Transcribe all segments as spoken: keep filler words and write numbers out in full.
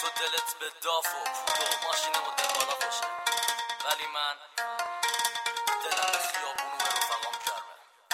دلت به داف و پول و ماشین و دلوالا باشه، ولی من دلم به خیابون و به رفقام گرمه.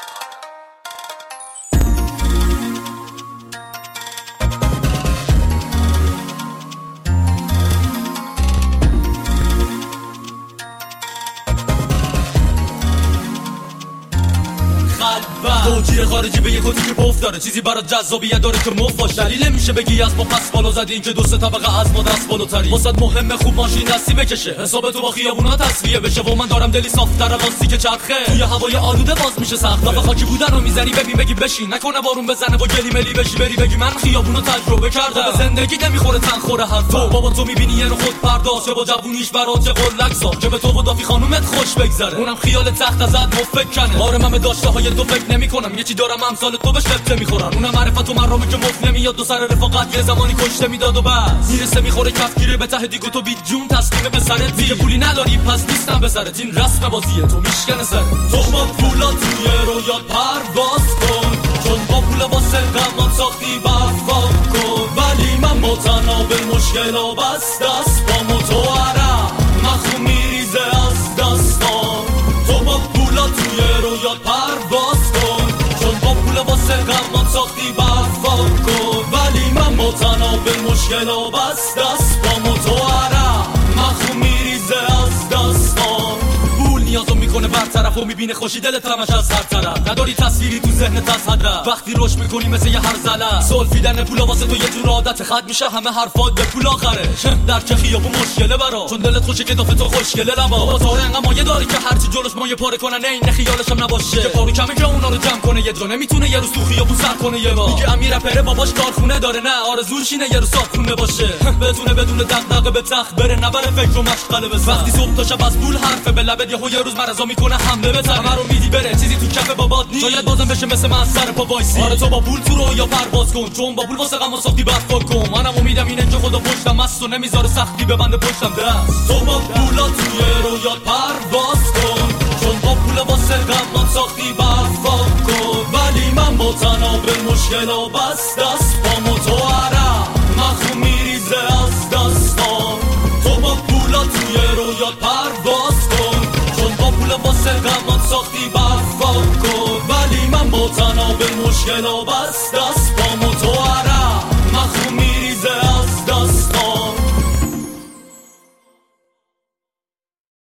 توجیه خارجی به یک کتی که پف داره، چیزی برای جذابیت داره که مف باشه. دلیل نمیشه بگی از ما پس بالا زدین که دو سه طبقه از ما دست بالاتری. واسط مهمه خوب ماشین دستی بکشه، حساب تو با خیابونا تصفیه بشه. و من دارم دلی صافتر واستی که چرخه توی هوای آلوده باز میشه سخت. دافه خاکی بودن رو میزنی ببین بگی بشین، نکنه بارون بزنه و گلی ملی بشی بری بگی من خیابونو تجربه کردم. به زندگی نمیخوره تن خوره حرف تو بابا، تو میبینی یه رو خود پرداز با جوونیش برات چه قلک سا که به تو و دافی خانومت خوش بگذره. اونم خیال تخت ازت مفک کنه. آره من به داشته های تو فکر نمیکنم، یه چی دارم امثال تو به شفته میخورن. اونم معرفت و مرامه که مفت نمیاد، دو سر رفاقت یه زمانی کشته میداد و بس میرسه میخوره کفگیره به ته دیگو تو بی جون تسلیم به سرت. دیگه پولی نداری پس نیستم به سرت، این رسم بازیه تو میشکنه سرت. تو با پولا توی رویات پرواز کن، چون با پول واسه غمان ساختی برفا کن. ولی من متناول مشکل و بس دست با متوارم مخوم میریزه از دستان. تو با پولا توی رویات پرواز کن، چون با پول واسه غمان ساختی برفا کن. ولی من متناول مشکل و بس دست با متوارم مخوم میریزه از دستان. پول نیازو میکنه برطرف و میبینه خوشی دلت همش از هر طرف. نداری تصویری تو ذهنت از هدف، وقتی رشد میکنی مثل یه هرزله. سولفیدن پولا واسه تو یه جور عادت، خط میشه همه حرفات به پول آخره. در چه خیابون مشکله برا، چون دلت خوشه که دافه تو خوشگله لبا. بابا تو انقدر مایه داری که هرچی جلوش مایه پاره کنن این خیالش هم نباشه که پارو کمه که اونا رو جمع کنه. یه جا نمیتونه یه روز تو خیابون سر کنه یه با. میگه امیر پره باباش کارخونه داره، نه آرزوش اینه یه روز صاحبخونه باشه. بتونه بدون دغدغه به تخت بره، نبره فکر و مشغله بس. وقتی صبح تا شب از پول حرفه به لبت، یهو یه روز مرزا میکنه حمله به همه رو میدی بره، چیزی تو کف بابات نیست. شاید بازم بشه مثل من از سر پا وایسی. آره تو با پول تو رو یا پرواز کن، چون با پول واسه غم ساختی برفا کن. منم امیدم اینه که خدا پشتم است و نمیذاره سختی ببنده پشتم دست. تو با پولا توی رویات پرواز کن، چون با پول واسه غم ساختی برفا کن. ولی من متناول مشکل و بس دست با متوارم مخوم میریزه از دستان. تو با پولا توی رویات پرواز کن، چون با پول واسه غم ساختی برفا کن. ولی من متناول مشکل و بس دست با متوارم